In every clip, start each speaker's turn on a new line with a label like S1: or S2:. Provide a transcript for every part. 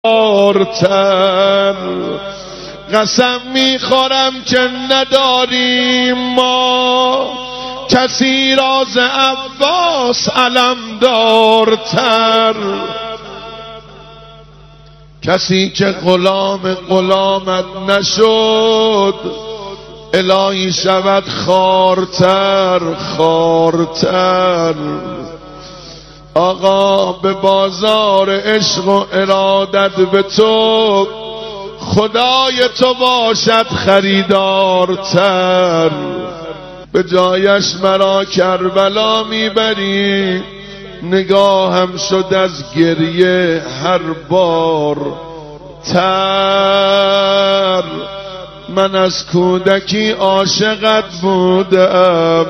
S1: بارتر. قسم میخورم که نداریم ما کسی راز عباس علمدارتر. کسی که غلامت نشد الهی شود خارتر. آقا به بازار عشق و ارادت به تو خدای تو باشد خریدارتر. به جایش مرا کربلا میبری نگاهم شد از گریه هر بار تر. من از کودکی عاشقت بودم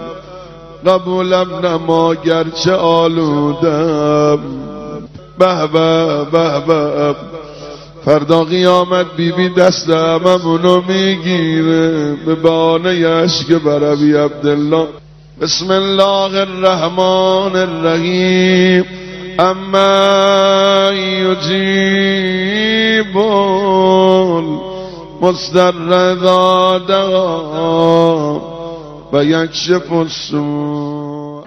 S1: قبولم نما گرچه آلودم. به به به به فردا قیامت بیبی دست هممونو میگیره به بانه اشک برابی عبدالله. بسم الله الرحمن الرحیم. اما یجیب المضطر اذا دعا و یکشف السوء.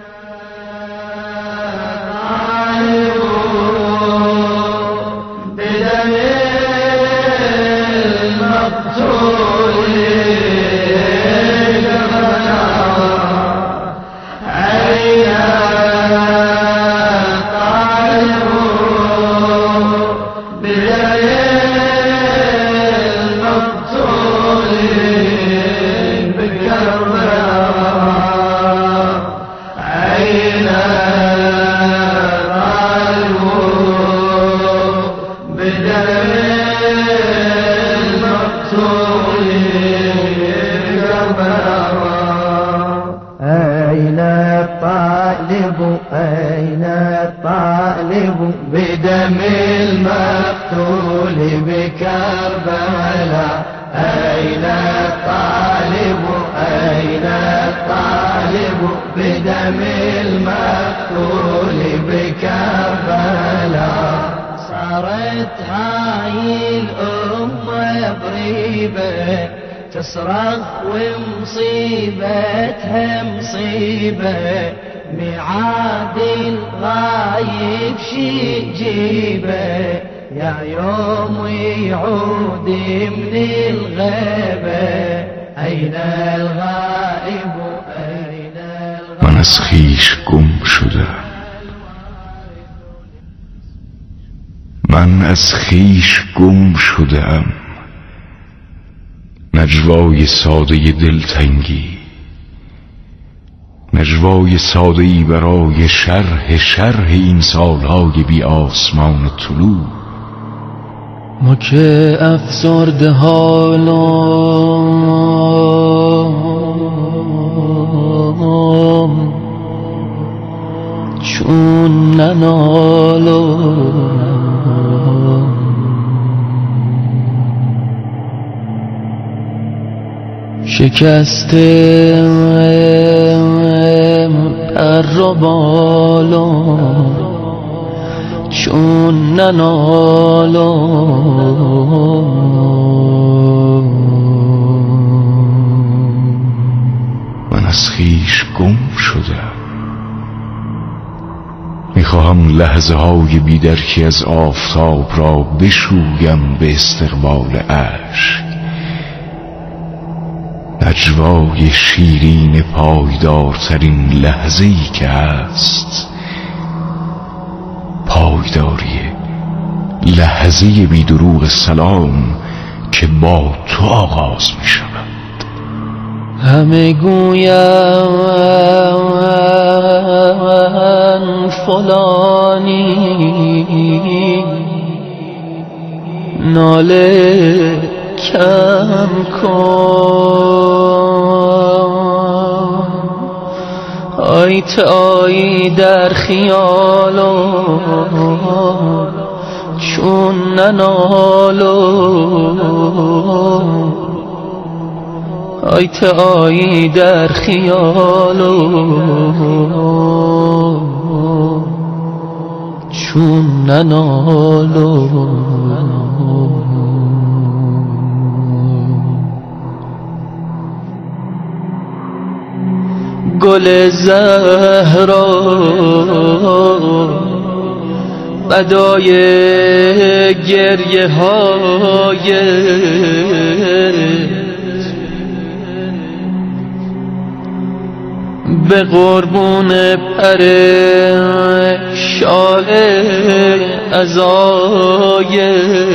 S2: أين الطالب بدم المقتول بكربلاء. أين الطالب أين الطالب بدم المقتول بكربلاء. صارت هاي الأمة بريبة تصرخ ومصيبتها مصيبة. ميعاد الغايب شي جيبه يا يوم يعود من الغيبة. أين الغائب أين الغائب.
S3: من از خویش گم شدم. من از خویش گم شدم. نجوای ساده دلتنگی، نجوای ساده‌ای برای شرح این سالهای بی آسمان طلوع.
S2: ما که افسرده حالم چون ننالم. شکسته پر و بالم چون ننالم.
S3: من از خویش گم شدم. میخواهم لحظه های بی‌درکی از آفتاب را بشویم به استقبال اشک. نجوای شیرین پایدارترین لحظه‌ای که هست، پایداری لحظه بی دروغ سلام که با تو آغاز می شود.
S2: همه گویم فلانی ناله کم کن. آی تایی در خیالم چون ننالم. آی تایی در خیالم چون ننالو گل زهرا بدای گریه های به قربون پر شال عزای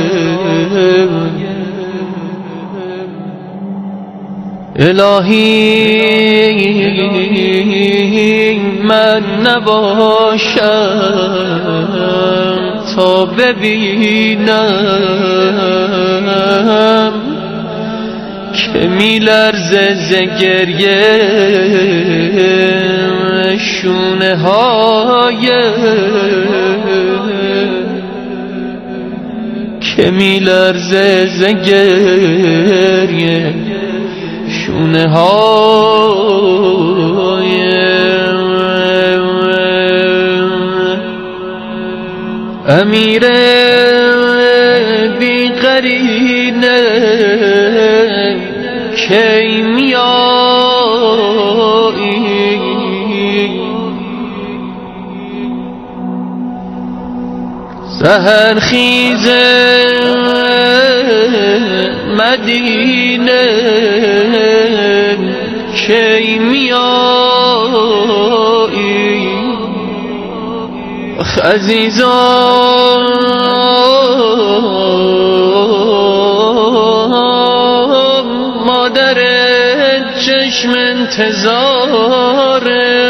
S2: الهی من نباشم تا ببینم که میلرزه ز گریه شونه های که میلرزه ز گریه شونه های امیر بی قرینه کی میایی سحر خیز مدینه کی میایی عزیزان مادر چشم انتظار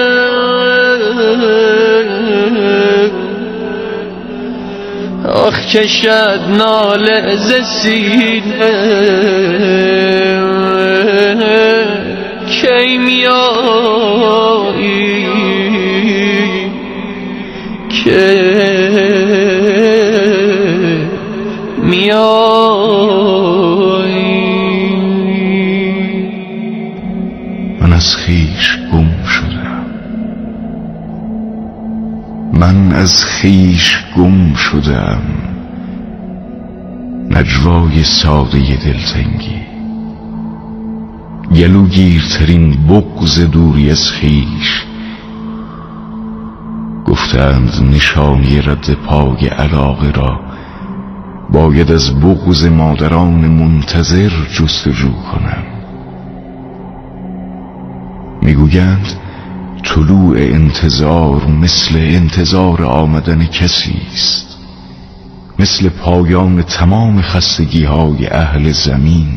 S2: آخ کشد ناله ز سینه کی میایی که میایی
S3: من از خویش گم شدم من از خویش گم شدم نجوای ساده دلتنگی گلوگیرترین بغض دوری از خویش گفتند نشانی رد پای علاقه را باید از بغض مادران منتظر جستجو کنم میگویند طلوع انتظار مثل انتظار آمدن کسی است مثل پایان تمام خستگی های اهل زمین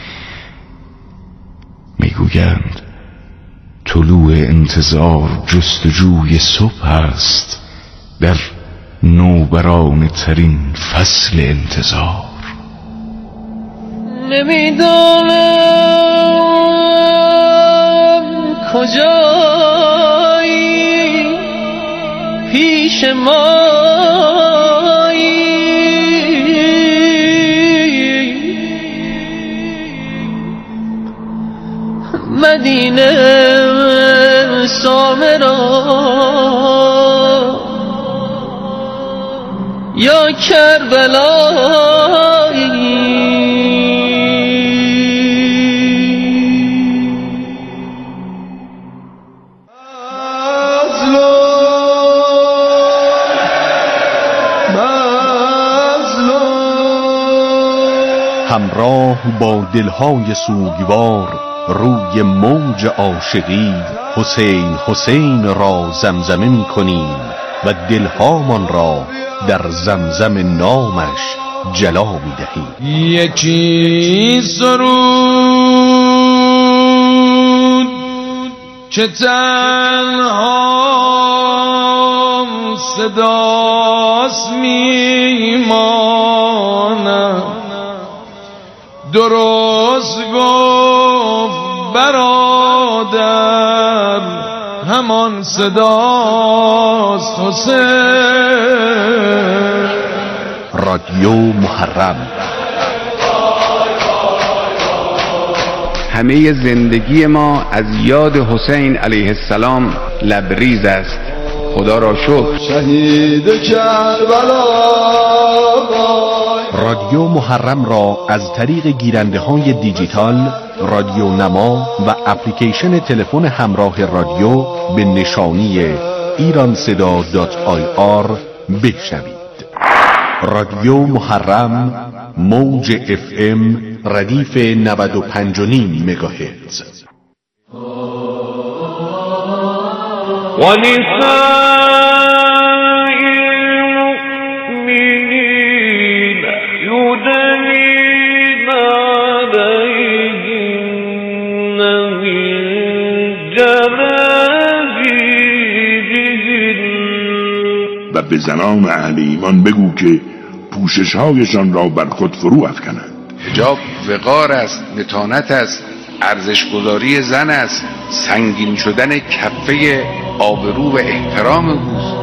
S3: میگویند طلوع انتظار جستجوی صبح است در نوبرانه ترین فصل انتظار
S2: نمیدانم کجایی پیش مایی مدینه سامرا یا کربلایی
S4: همراه با دلهای سوگوار روی موج عاشقی حسین حسین را زمزمه می کنیم و دلهامان را در زمزم نامش جلا می دهیم.
S1: یکی سرود که تنها صداست میماند درست گفت برادر همان صداست حسین.
S4: رادیو محرم
S5: همه زندگی ما از یاد حسین علیه السلام لبریز است.
S3: خدا را شکر.
S1: شهید کربلا.
S4: رادیو محرم را از طریق گیرنده‌های دیجیتال، رادیو نما و اپلیکیشن تلفن همراه رادیو به نشانی ایرانصدا.ir بشنوید. رادیو محرم، موج FM ردیف 95.5 مگاهرتز.
S5: و به زنان اهل ایمان بگو که پوشش‌هایشان را بر خود فرو افکنند.
S3: حجاب وقار است، متانت است، ارزش‌گذاری زن است، سنگین شدن کفه آبرو و احترام اوست.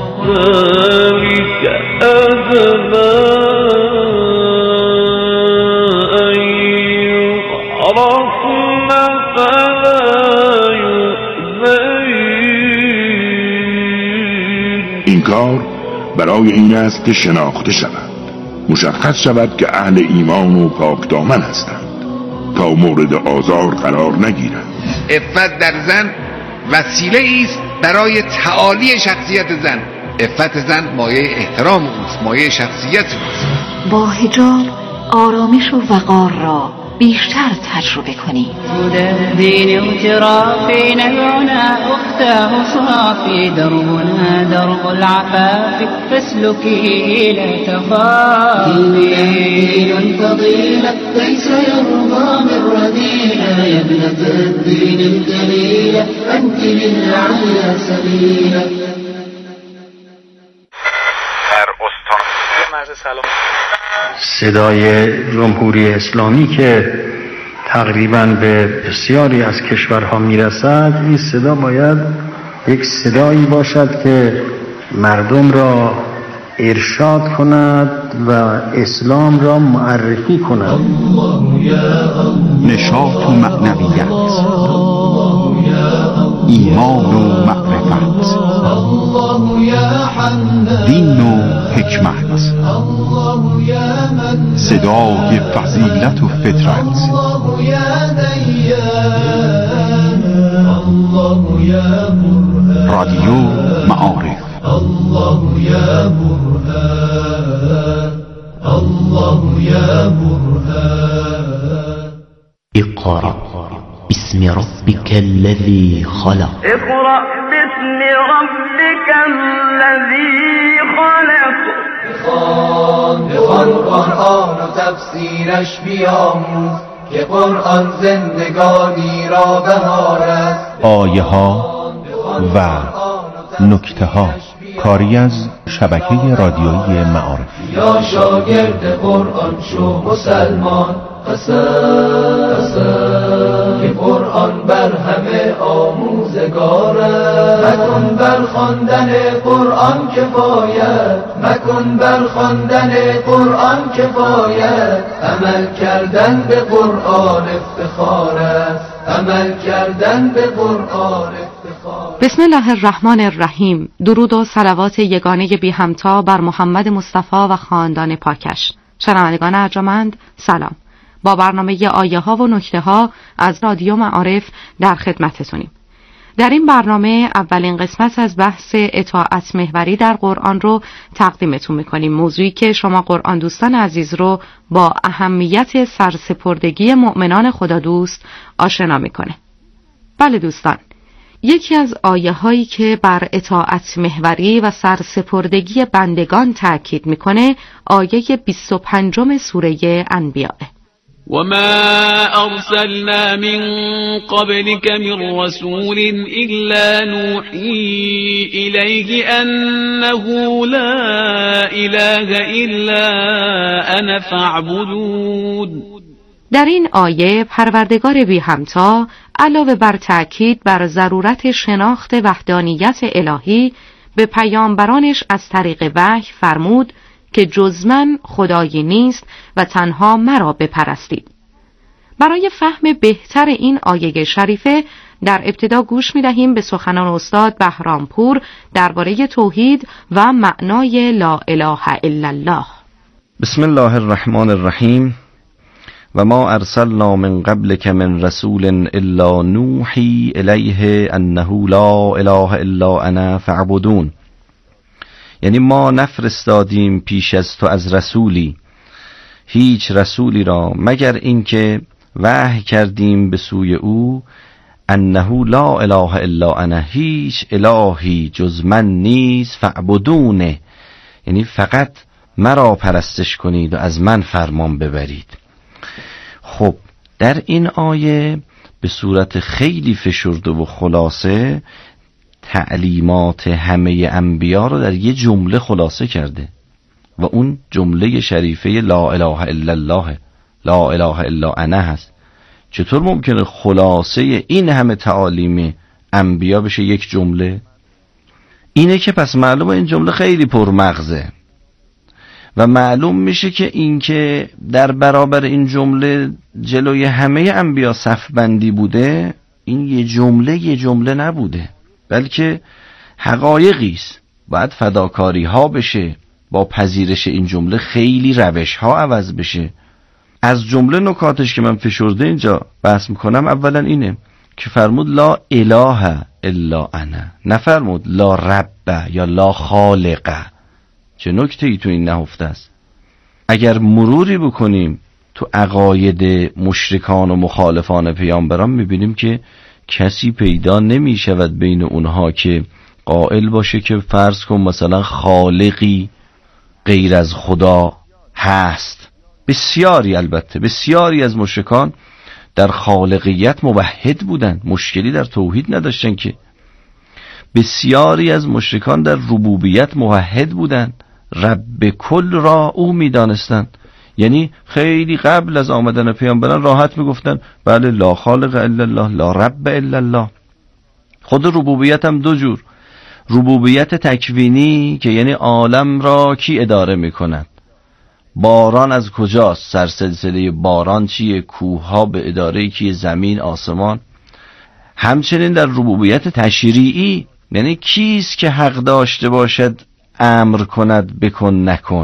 S5: این کار برای این است که شناخته شود، مشخص شود که اهل ایمان و پاک دامن هستند تا مورد آزار قرار نگیرند.
S3: عفت در زن وسیله است برای تعالی شخصیت زن. عفت زن مایه احترام اوست، مایه شخصیت اوست.
S6: با حجاب آرامش و وقار را بیشتر تجربه کنید.
S7: دين اغترافي نبعنا أختاه صافي دربنا درب العفاف فاسلكيه لا تخافي. دين فضيلة ليس يرضى من رذيلة يا ابنة الدين الجليلة أنت للعليا سبيلة.
S8: صدای جمهوری اسلامی که تقریباً به بسیاری از کشورها میرسد، این صدا باید یک صدایی باشد که مردم را ارشاد کند و اسلام را معرفی کند.
S4: نشاط و معنویت، ایمان و معرفت، دین و حکمت، صدای فضیلت و فطرت. رادیو معارف. الله یا برهان، الله یا
S9: برهان. اقرأ باسم ربك الذي خلق.
S7: اقرأ باسم ربك الذي خلق.
S10: بخوان قرآن و تفسیرش بیاموز که قرآن زندگانی را بهار است.
S4: آیه ها و نکته ها، کاری از شبکه رادیویی معارف.
S10: یا شاگرد قرآن شو مسلمان، قسم که قرآن بر همه آموزگار است. مکن بر خواندن قرآن کفایت، مکن بر خواندن قرآن کفایت. عمل کردن به قرآن افتخار است، عمل کردن به قرآن افتخار.
S11: بسم الله الرحمن الرحیم. درود و صلوات یگانه بی همتا بر محمد مصطفی و خاندان پاکش. شنوندگان ارجمند سلام. با برنامه آیه ها و نکته ها از رادیو معارف در خدمتتونیم. در این برنامه اولین قسمت از بحث اطاعت محوری در قرآن رو تقدیمتون میکنیم، موضوعی که شما قرآن دوستان عزیز رو با اهمیت سرسپردگی مؤمنان خدا دوست آشنا میکنه. بله دوستان، یکی از آیه هایی که بر اطاعت محوری و سرسپردگی بندگان تأکید میکنه آیه 25 سوره انبیاء.
S2: وما أرسلنا من قبلك من رسول إلا نوحي إليه أنه لا إله إلا أنا فاعبدون.
S11: در این آیه پروردگار بی همتا علاوه بر تأکید بر ضرورت شناخت وحدانیت الهی به پیامبرانش از طریق وحی فرمود که جز من خدایی نیست و تنها مرا بپرستید. برای فهم بهتر این آیه شریفه در ابتدا گوش می‌دهیم به سخنان استاد بهرامپور درباره توحید و معنای لا اله الا الله.
S12: بسم الله الرحمن الرحیم. و ما ارسلنا من قبلک من رسول الا نوحی الیه انه لا اله الا انا فاعبدون. یعنی ما نفرستادیم پیش از تو از رسولی، هیچ رسولی را، مگر اینکه وحی کردیم به سوی او انه لا اله الا انا، هیچ الهی جز من نیست، فاعبدونه، یعنی فقط مرا پرستش کنید و از من فرمان ببرید. خب در این آیه به صورت خیلی فشرده و خلاصه تعلیمات همه انبیا رو در یه جمله خلاصه کرده و اون جمله شریفه لا اله الا الله، لا اله الا انا هست. چطور ممکنه خلاصه این همه تعالیم انبیا بشه یک جمله؟ اینه که پس معلومه این جمله خیلی پرمغزه و معلوم میشه که این که در برابر این جمله جلوی همه انبیا صف بندی بوده، این یه جمله نبوده، بلکه حقایقی است. باید فداکاری ها بشه، با پذیرش این جمله خیلی روش ها عوض بشه. از جمله نکاتش که من فشرده اینجا بحث میکنم، اولا اینه که فرمود لا اله الا انا، نفرمود لا رب یا لا خالق. چه نکته ای تو این نهفته است. اگر مروری بکنیم تو عقاید مشرکان و مخالفان پیامبران، میبینیم که کسی پیدا نمی شود بین اونها که قائل باشه که فرض کن مثلا خالقی غیر از خدا هست. بسیاری، البته بسیاری از مشرکان در خالقیت موحد بودند، مشکلی در توحید نداشتن که. بسیاری از مشرکان در ربوبیت موحد بودند، رب کل را او میدانستند. یعنی خیلی قبل از آمدن پیامبران راحت میگفتن بله لا خالق الا الله، لا رب الا الله. خود ربوبیت هم دو جور، ربوبیت تکوینی که یعنی عالم را کی اداره میکند، باران از کجاست، سرسلسله باران چیه، کوه ها به اداره کی، زمین، آسمان. همچنین در ربوبیت تشریعی، یعنی کیست که حق داشته باشد امر کند بکن نکن.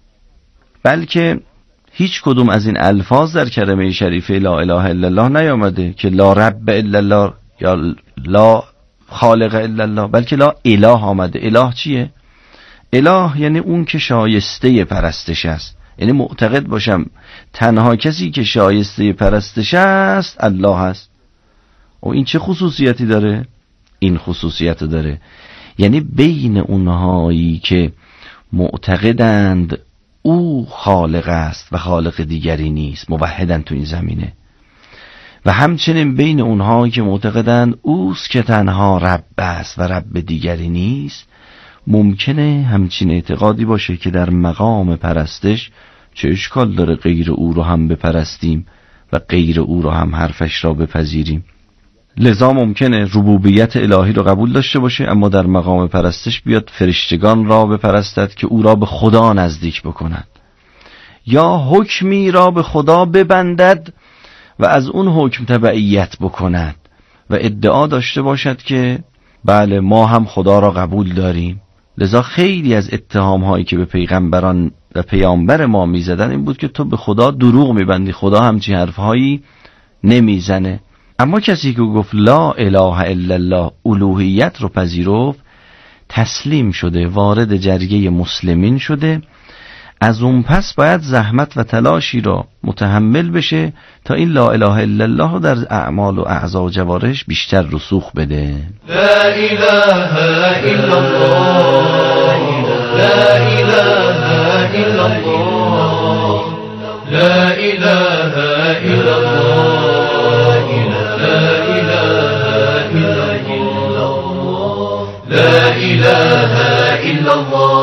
S12: بلکه هیچ کدوم از این الفاظ در کلمه شریفه لا اله الا الله نیامده که لا رب الا الله یا لا خالق الا الله، بلکه لا اله آمده. اله چیه؟ اله یعنی اون که شایسته پرستش است، یعنی معتقد باشم تنها کسی که شایسته پرستش است الله است. و این چه خصوصیتی داره؟ این خصوصیت داره، یعنی بین اونهایی که معتقدند او خالق است و خالق دیگری نیست، موحدن تو این زمینه، و همچنین بین اونهایی که معتقدند اوست که تنها رب است و رب دیگری نیست، ممکنه همچین اعتقادی باشه که در مقام پرستش چه اشکال داره غیر او رو هم بپرستیم و غیر او رو هم حرفش را بپذیریم. لذا ممکنه ربوبیت الهی رو قبول داشته باشه اما در مقام پرستش بیاد فرشتگان را بپرستد که او را به خدا نزدیک بکند، یا حکمی را به خدا ببندد و از اون حکم تبعیت بکند و ادعا داشته باشد که بله ما هم خدا را قبول داریم. لذا خیلی از اتهام هایی که به پیغمبران و پیامبر ما میزدن این بود که تو به خدا دروغ میبندی، خدا همچین حرفهایی نمیزنه. اما کسی که گفت لا اله الا الله، الوهیت رو پذیرفت، تسلیم شده، وارد جریه مسلمین شده، از اون پس باید زحمت و تلاشی را متحمل بشه تا این لا اله الا الله در اعمال و اعضا و جوارحش بیشتر رسوخ بده.
S10: لا اله الا الله، لا اله الا الله، لا اله الا الله، لا اله الا الله، لا اله الا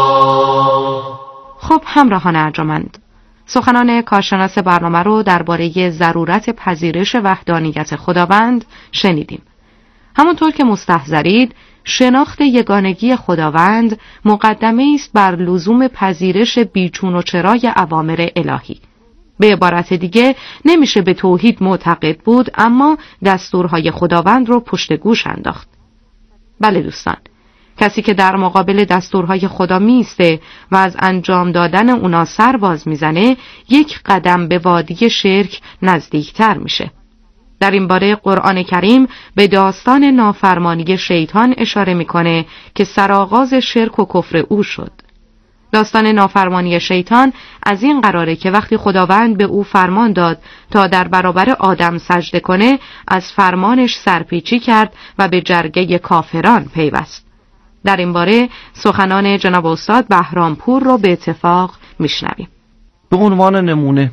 S10: الله.
S11: خب همراهان ارجمند، سخنان کارشناس برنامه رو درباره ضرورت پذیرش وحدانیت خداوند شنیدیم. همونطور که مستحضرید، شناخت یگانگی خداوند مقدمه است بر لزوم پذیرش بیچون و چرای اوامر الهی. به عبارت دیگه نمیشه به توحید معتقد بود اما دستورهای خداوند رو پشت گوش انداخت. بله دوستان، کسی که در مقابل دستورهای خدا میسته و از انجام دادن اونا سر باز میزنه یک قدم به وادی شرک نزدیکتر میشه. در این باره قرآن کریم به داستان نافرمانی شیطان اشاره میکنه که سرآغاز شرک و کفر او شد. داستان نافرمانی شیطان از این قراره که وقتی خداوند به او فرمان داد تا در برابر آدم سجده کنه، از فرمانش سرپیچی کرد و به جرگه کافران پیوست. در این باره سخنان جناب استاد بهرامپور رو به اتفاق میشنویم.
S12: به عنوان نمونه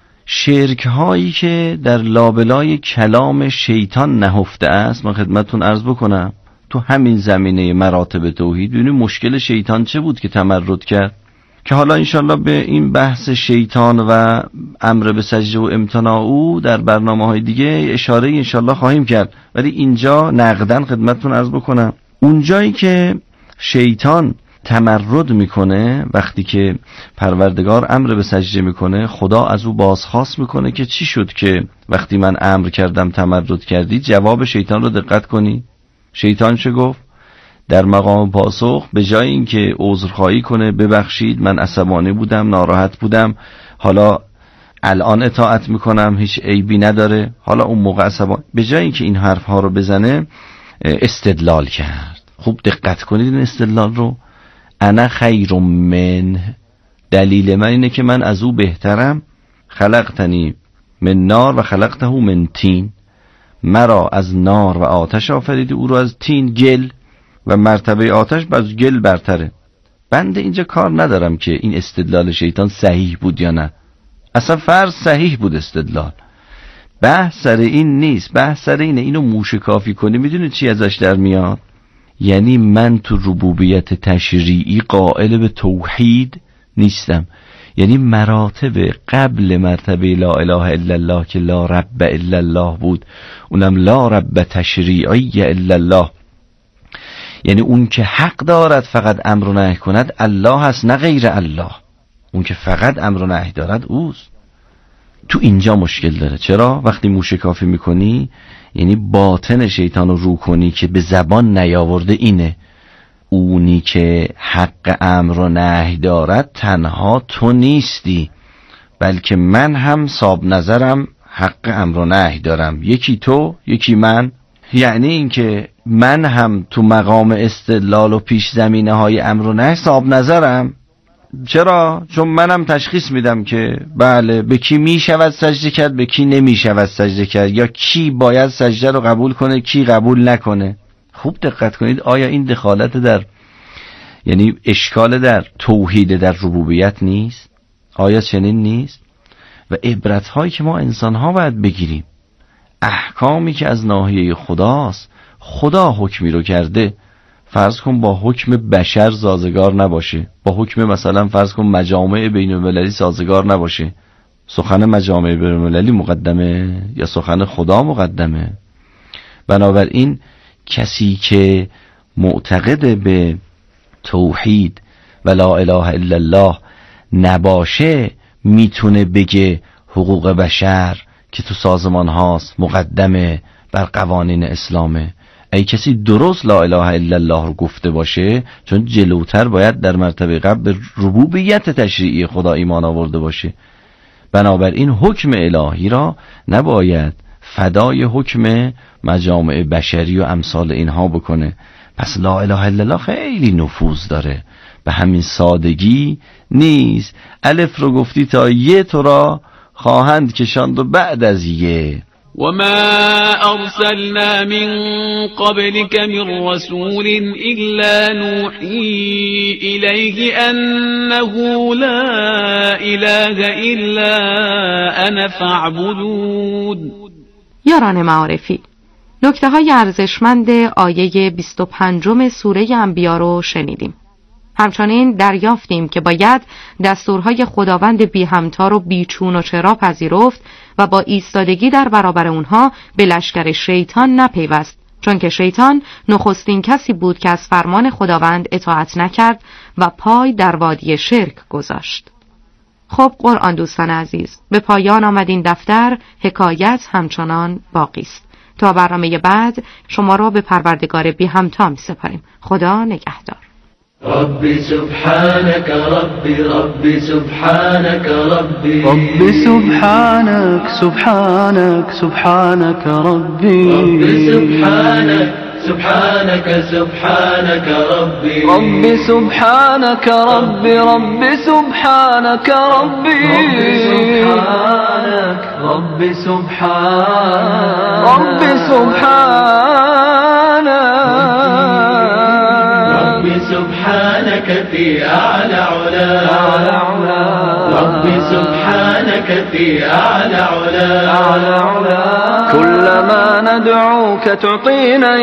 S12: شرک هایی که در لابلای کلام شیطان نهفته است، من خدمتتون عرض بکنم تو همین زمینه مراتب توحید ببینید مشکل شیطان چه بود که تمرد کرد، که حالا انشالله به این بحث شیطان و امر به سجده و امتناع او در برنامه‌های دیگه اشاره انشالله خواهیم کرد، ولی اینجا نقدن خدمتتون عرض بکنم اونجایی که شیطان تمرد میکنه، وقتی که پروردگار امر به سجده میکنه خدا از او بازخواست میکنه که چی شد که وقتی من امر کردم تمرد کردی. جواب شیطان رو دقت کنی. شیطان چه گفت؟ در مقام پاسخ به جای اینکه عذرخواهی کنه ببخشید من عصبانی بودم، ناراحت بودم، حالا الان اطاعت میکنم، هیچ عیبی نداره، حالا اون موقع عصبانی، به جای اینکه این حرف ها رو بزنه استدلال کرد. خوب دقت کنید این استدلال رو. انا خیر من، دلیل من اینه که من از او بهترم. خلقتنی من نار و خلقته من طین، مرا از نار و آتش آفریدی، او رو از طین گل، و مرتبه آتش باز گل برتره. بنده اینجا کار ندارم که این استدلال شیطان صحیح بود یا نه، اصلا فرض صحیح بود استدلال، بحث سر این نیست، بحث سر اینه اینو موشکافی کنی. میدونید چی ازش در میاد؟ یعنی من تو ربوبیت تشریعی قائل به توحید نیستم، یعنی مراتب قبل مرتبه لا اله الا الله که لا رب الا الله بود، اونم لا رب تشریعی الا الله، یعنی اون که حق دارد فقط امر و نهی کند الله هست نه غیر الله، اون که فقط امر و نهی دارد اوست. تو اینجا مشکل داره. چرا؟ وقتی موشکافی میکنی یعنی باطن شیطان رو رو کنی که به زبان نیاورده اینه، اونی که حق امر و نهی دارد تنها تو نیستی، بلکه من هم صاحب نظرم حق امر و نهی دارم، یکی تو یکی من. یعنی این که من هم تو مقام استدلال و پیش زمینه های امر و نهی صاحب نظرم. چرا؟ چون منم تشخیص میدم که بله به کی می شود سجده کرد، به کی نمی شود سجده کرد، یا کی باید سجده رو قبول کنه کی قبول نکنه. خوب دقت کنید، آیا این دخالت در یعنی اشکال در توحید در ربوبیت نیست؟ آیا چنین نیست؟ و عبرت هایی که ما انسان ها باید بگیریم، احکامی که از ناحیه خداست، خدا حکمی رو کرده، فرض کن با حکم بشر سازگار نباشه، با حکم مثلا فرض کن مجامع بین المللی سازگار نباشه، سخن مجامع بین المللی مقدمه یا سخن خدا مقدمه؟ بنابراین کسی که معتقد به توحید و لا اله الا الله نباشه میتونه بگه حقوق بشر که تو سازمان هاست مقدمه بر قوانین اسلامه. ای کسی درست لا اله الا الله رو گفته باشه، چون جلوتر باید در مرتبه قبل به ربوبیت تشریعی خدا ایمان آورده باشه. بنابراین حکم الهی را نباید فدای حکم مجامع بشری و امثال اینها بکنه. پس لا اله الا الله خیلی نفوذ داره، به همین سادگی نیست. الف رو گفتی تا یه تو را خواهند کشاند و بعد از یه.
S2: وما أرسلنا من قبلك من رسول إلا نوحي إليه أنه لا إله إلا أنا فاعبدون.
S11: یاران معارفی، نکته های ارزشمند آیه 25 سوره انبیا رو شنیدیم. همچنین دریافتیم که باید دستورهای خداوند بی همتا رو بی چون و چرا پذیرفت و با ایستادگی در برابر اونها به لشکر شیطان نپیوست، چون که شیطان نخستین کسی بود که از فرمان خداوند اطاعت نکرد و پای در وادی شرک گذاشت. خب قرآن دوستان عزیز، به پایان آمد این دفتر، حکایت همچنان باقی است. تا برنامه بعد شما را به پروردگار بی همتا می سپاریم. خدا نگهدار.
S10: ربي سبحانك ربي ربي سبحانك ربي
S2: ربي سبحانك سبحانك سبحانك ربي
S10: ربي سبحانك سبحانك سبحانك ربي
S2: ربي سبحانك ربي ربي سبحانك ربي ربي سبحانك ربي
S10: سبحانك في أعلى علا ربي سبحانك في أعلى علا
S2: كلما ندعوك تعطينا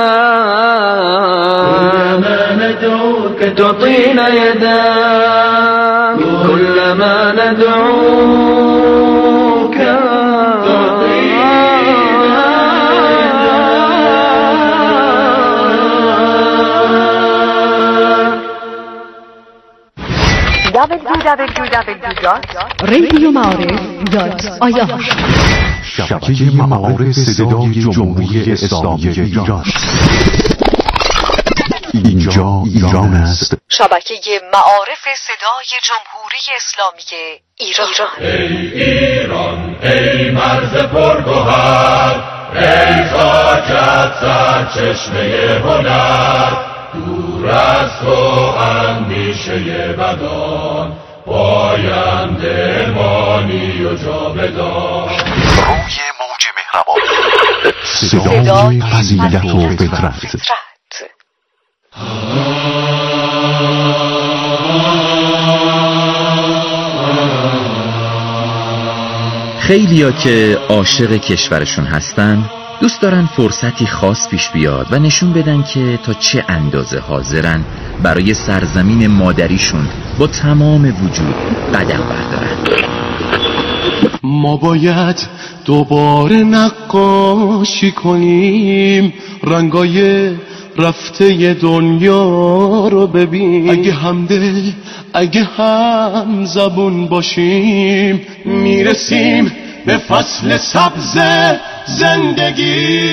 S2: يداك
S10: كلما ندعوك
S2: تعطينا يداك كلما ندعوك
S11: www.radiomعارف.ir
S4: شبکه معارف صدای جمهوری اسلامی ایران. اینجا ایران است.
S6: شبکه معارف صدای جمهوری اسلامی ایران.
S10: ای ایران ای مرز پرگوهر، ای خاکت سرچشمه هنر، دور از تو اندیشه بدان، پاینده مانی و جاودان.
S4: روی موج مهربان، صدای فضیلت و فطرت.
S13: خیلیا که عاشق کشورشون هستن دوست دارن فرصتی خاص پیش بیاد و نشون بدن که تا چه اندازه حاضرن برای سرزمین مادریشون با تمام وجود قدم بردارن.
S1: ما باید دوباره نقاشی کنیم، رنگای رفته دنیا رو ببین. اگه همدل اگه هم زبون باشیم، میرسیم به فصل سبز زندگی.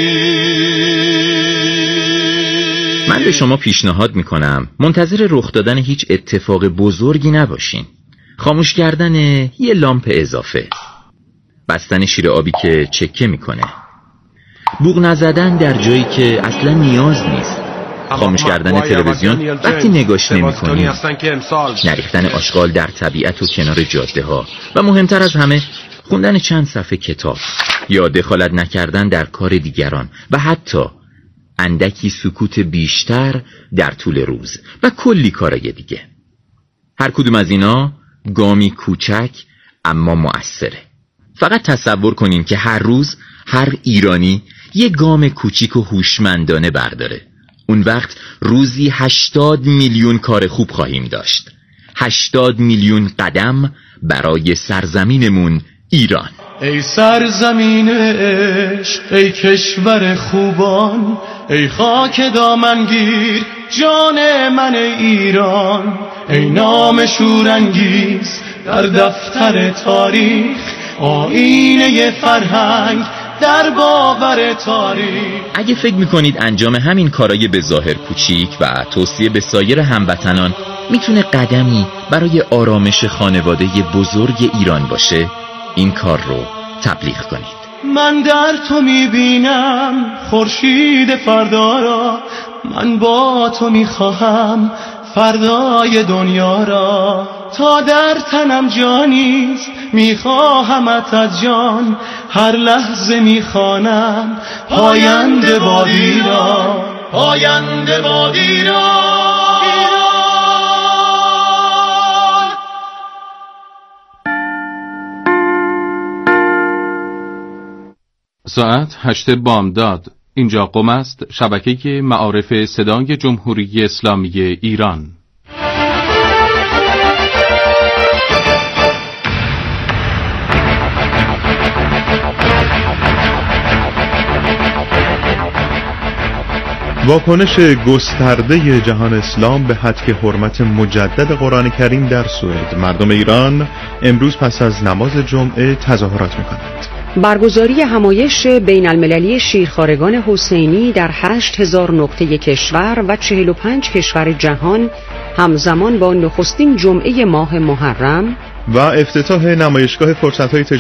S13: من به شما پیشنهاد میکنم منتظر رخ دادن هیچ اتفاق بزرگی نباشین. خاموش کردن یه لامپ اضافه، بستن شیر آبی که چکه میکنه، بوق نزدن در جایی که اصلا نیاز نیست، خاموش کردن تلویزیون وقتی نگاش نمی‌کنی، نریختن آشغال در طبیعت و کنار جاده ها و مهمتر از همه خوندن چند صفحه کتاب یا دخالت نکردن در کار دیگران و حتی اندکی سکوت بیشتر در طول روز و کلی کارای دیگه. هر کدوم از اینا گامی کوچک اما مؤثره. فقط تصور کنین که هر روز هر ایرانی یه گام کوچیک و هوشمندانه برداره. اون وقت روزی 80 میلیون کار خوب خواهیم داشت. 80 میلیون قدم برای سرزمینمون ایران.
S1: ای سرزمین عشق، ای کشور خوبان، ای خاک دامنگیر جان من ایران، ای نام شورانگیز در دفتر تاریخ، آینه فرهنگ در باور تاریخ.
S13: اگه فکر میکنید انجام همین کارای به ظاهر کوچیک و توصیه به سایر هموطنان میتونه قدمی برای آرامش خانواده بزرگ ایران باشه، این کار رو تبلیغ کنید.
S1: من در تو میبینم خورشید فردا را، من با تو میخواهم فردای دنیا را، تا در تنم جانیست میخواهمت از جان، هر لحظه میخوانم پاینده بادی را، پاینده بادی را.
S14: ساعت 8 بامداد. اینجا قم است، شبکه معارف صدای جمهوری اسلامی ایران.
S15: واکنش گسترده جهان اسلام به هتک حرمت مجدد قرآن کریم در سوئد. مردم ایران امروز پس از نماز جمعه تظاهرات می‌کنند.
S16: برگزاری همایش بین المللی شیرخوارگان حسینی در 8000 نقطه کشور و 45 کشور جهان همزمان با نخستین جمعه ماه محرم
S15: و افتتاح نمایشگاه فرصت‌های